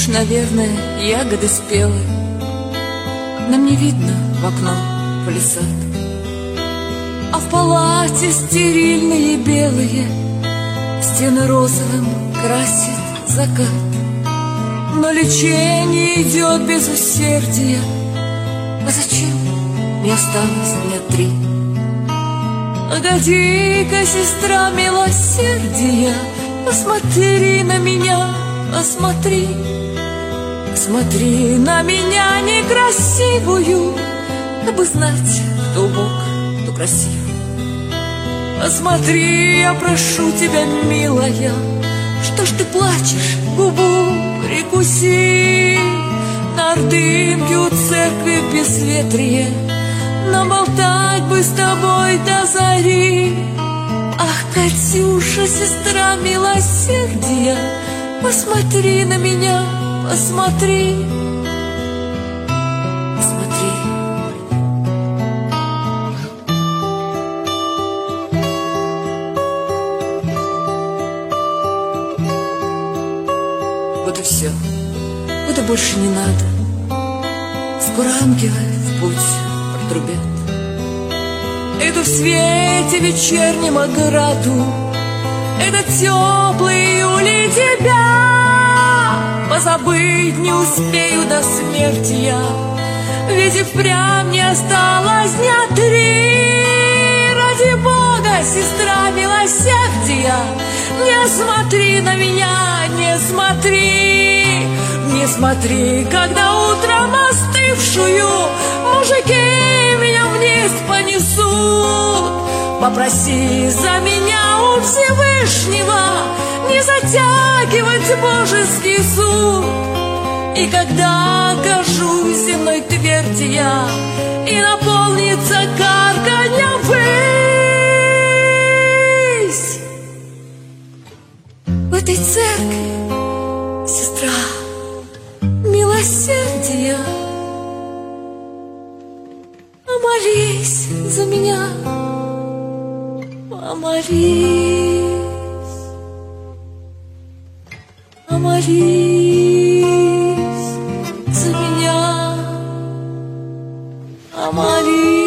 Видишь, наверное, ягоды спелые, нам не видно в окно палисад. А в палате стерильные белые стены розовым красит закат. Но лечение идет без усердия. А зачем мне осталось дня 3? Погоди-ка, сестра милосердия, посмотри на меня, посмотри. Смотри на меня некрасивую, дабы знать, кто Бог, кто красив. Посмотри, я прошу тебя, милая, что ж ты плачешь, губу прикуси. На Ордынке у церкви в безветрие наболтать бы с тобой до зари. Ах, Катюша, сестра милосердия, посмотри на меня, посмотри. Посмотри. Вот и все. Вот и больше не надо. Скоро ангелы в путь протрубят. Иду в свете вечернем ограду. Это теплый июль тебя позабыть не успею до смерти я. Ведь и впрямь не осталось дня 3. Ради Бога, сестра милосердия, не смотри на меня, не смотри. Не смотри, когда утром остывшую мужики меня вниз понесут. Попроси за меня у Всевышнего не затягивать божеский суд. И когда окажусь земной тверди я, и наполнится карканья высь, в этой церкви, сестра милосердия, помолись за меня, помолись, помолись за меня, помолись.